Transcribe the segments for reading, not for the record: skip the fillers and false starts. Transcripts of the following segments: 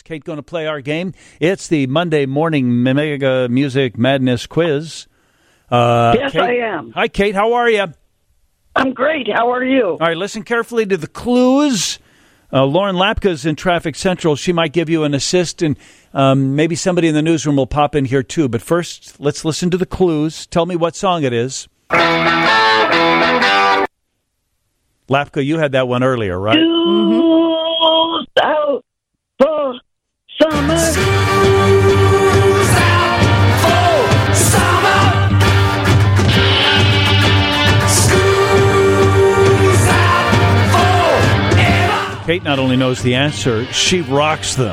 Kate going to play our game. It's the Monday morning Mega Music Madness quiz. Yes, Kate, I am. Hi, Kate. How are you? I'm great. How are you? All right, listen carefully to the clues. Lauren Lapka's in Traffic Central. She might give you an assist, and maybe somebody in the newsroom will pop in here, too. But first, let's listen to the clues. Tell me what song it is. Lapka, you had that one earlier, right? School's out for summer. School's out for summer. School's out forever. Kate not only knows the answer, she rocks them.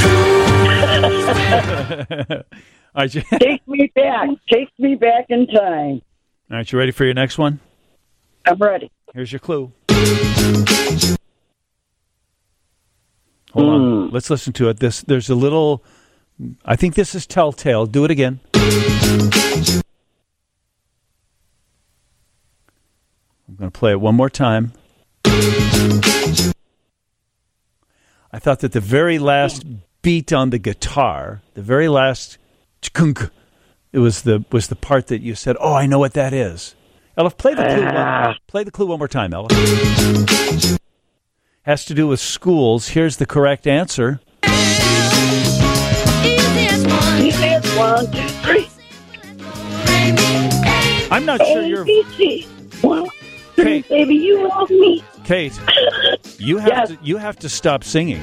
Take me back. Take me back in time. All right, you ready for your next one? I'm ready. Here's your clue. Hold on. Let's listen to it. There's a little... I think this is Telltale. Do it again. I'm going to play it one more time. I thought that the very last beat on the guitar, the very last... It was the part that you said, oh, I know what that is. Elif, play the clue one more time, Elif. Has to do with schools. Here's the correct answer. Easiest 1, 2, 3. I'm not sure you're... ABC. 1, 2, Kate. baby, you love me. Kate, you have to stop singing.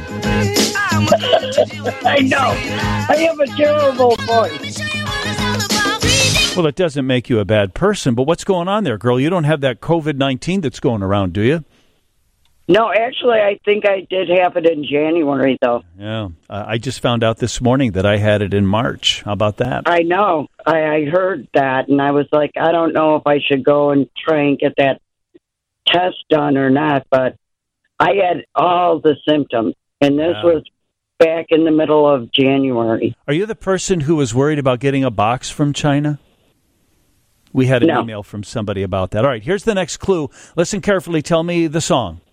I know. I have a terrible voice. Well, it doesn't make you a bad person, but what's going on there, girl? You don't have that COVID-19 that's going around, do you? No, actually, I think I did have it in January, though. Yeah. I just found out this morning that I had it in March. How about that? I know. I heard that, and I was like, I don't know if I should go and try and get that test done or not, but I had all the symptoms, and this was back in the middle of January. Are you the person who was worried about getting a box from China? We had an email from somebody about that. All right, here's the next clue. Listen carefully. Tell me the song.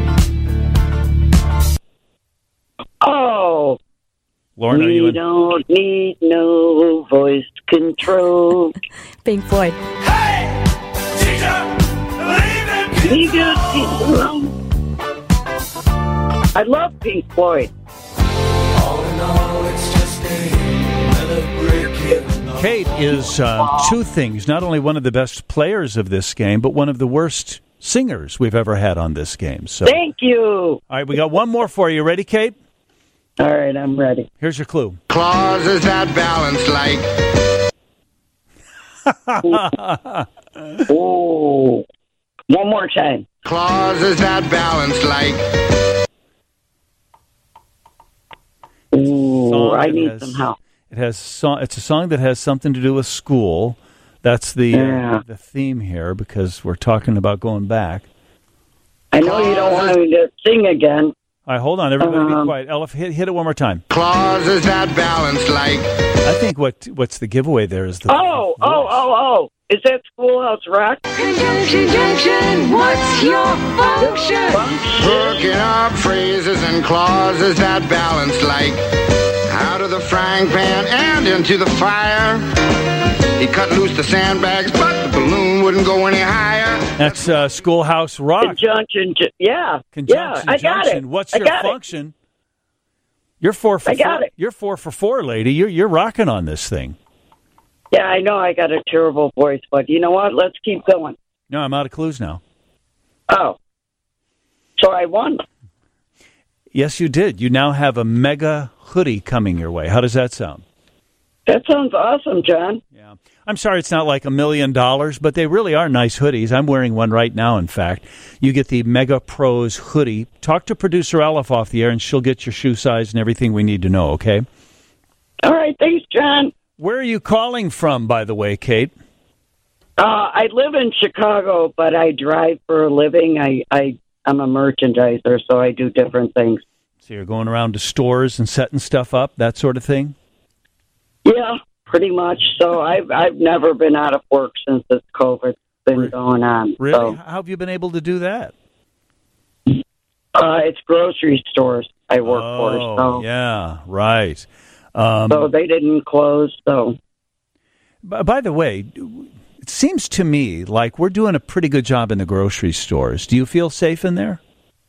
Oh. Lauren, are you We in? don't need no voice control. Pink Floyd. Hey, teacher, leave it alone. I love Pink Floyd. All in all, it's just another brick in the Kate is two things. Not only one of the best players of this game, but one of the worst singers we've ever had on this game. So, Thank you. all right, we got one more for you. Ready, Kate? All right, I'm ready. Here's your clue. Clauses that balance like. Oh. One more time. Clauses that balance like. Ooh, I need some help. It's a song that has something to do with school. That's the theme here because we're talking about going back. I know you don't want me to sing again. All right, hold on. Everybody be quiet. Elif, hit it one more time. Clauses that balance like. I think what's the giveaway there is the... Oh. Is that Schoolhouse Rock? Conjunction, junction, what's your function? Hooking up phrases and clauses that balance like. Out of the frying pan and into the fire. He cut loose the sandbags, but the balloon wouldn't go any higher. That's Schoolhouse Rock. Conjunction, Conjunction, I got it. What's your function? You're 4 for 4. I got it. You're 4 for 4, lady. You're rocking on this thing. Yeah, I know I got a terrible voice, but you know what? Let's keep going. No, I'm out of clues now. Oh. So I won. Yes, you did. You now have a mega hoodie coming your way. How does that sound? That sounds awesome, John. Yeah. I'm sorry it's not like $1 million, but they really are nice hoodies. I'm wearing one right now, in fact. You get the Mega Pros hoodie. Talk to producer Elif off the air, and she'll get your shoe size and everything we need to know, okay? All right. Thanks, John. Where are you calling from, by the way, Kate? I live in Chicago, but I drive for a living. I'm a merchandiser, so I do different things. So you're going around to stores and setting stuff up, that sort of thing? Yeah, pretty much. So I've never been out of work since this COVID's been going on. Really? So, How have you been able to do that? it's grocery stores. I work for. So yeah, right. so they didn't close. So By the way, it seems to me like we're doing a pretty good job in the grocery stores. Do you feel safe in there?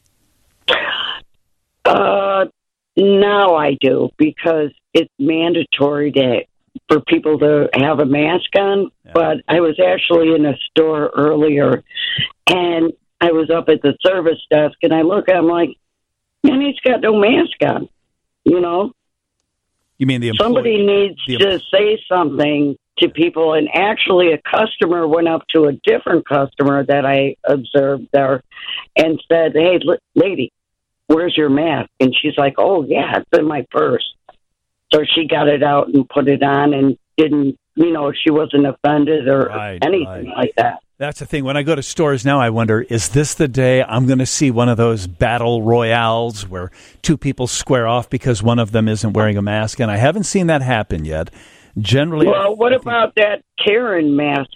now I do, because it's mandatory for people to have a mask on. Yeah. But I was actually in a store earlier, and I was up at the service desk, and I look, I'm like, man, he's got no mask on, you know? You mean the employee? Somebody needs to say something to people. And actually, a customer went up to a different customer that I observed there and said, hey, lady, where's your mask? And she's like, oh, yeah, it's in my purse. So she got it out and put it on and didn't, she wasn't offended or anything like that. That's the thing. When I go to stores now, I wonder, is this the day I'm going to see one of those battle royales where two people square off because one of them isn't wearing a mask? And I haven't seen that happen yet. Generally, well, what about that Karen mask?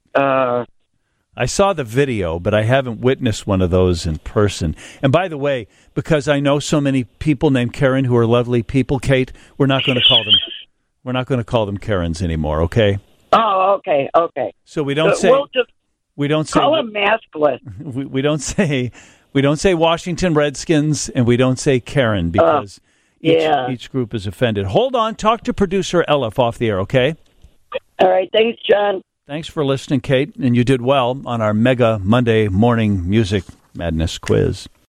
I saw the video, but I haven't witnessed one of those in person. And by the way, because I know so many people named Karen who are lovely people, Kate, we're not going to call them Karens anymore, okay? Oh, okay. So we don't say call them maskless. We don't say Washington Redskins, and we don't say Karen because each group is offended. Hold on, talk to producer Elif off the air, okay? All right, thanks, John. Thanks for listening, Kate, and you did well on our Mega Monday Morning Music Madness quiz.